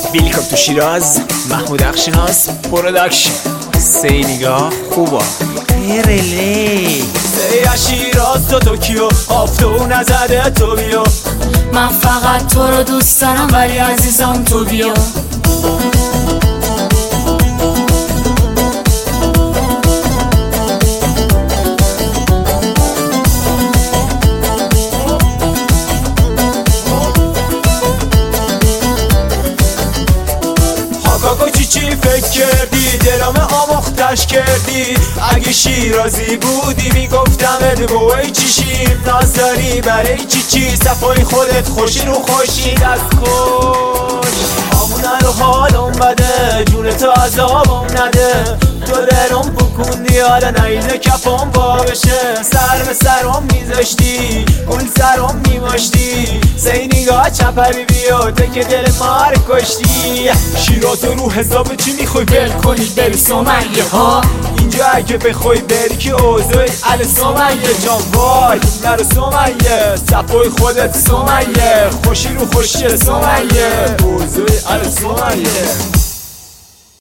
ویلکام تو شیراز، محمود اخشناس پروداکشن. سه نگاه خوبا رلی سه شیراز تو توکیو، آفتو نزده تو بیا. من فقط تو رو دوست دارم ولی عزیزم تو بیا. چی فکر کردی دلم آموختش کردی؟ اگه شیرازی بودی میگفتم ادبوی چیشیم. ناز داری برای چی صفای خودت خوشی رو خوشی دست خوش. آمونه رو حالم بده جون تو عذابم نده. تو دلم بکندی حالا نیزه کفم با بشه. سر به سرم میذاشتی گل سرم میماشتی. سه نگاه چپری بیا که دل ما رو کشتی. شیراز رو حساب چی میخوای ول کنی بری سمیه ها؟ اینجا اگه بخوای بری که اوضاعی علی سمیه جان. وای نرو سمیه صفای خودت سمیه. خوشی رو خوشی سمیه اوضاعی علی سمیه.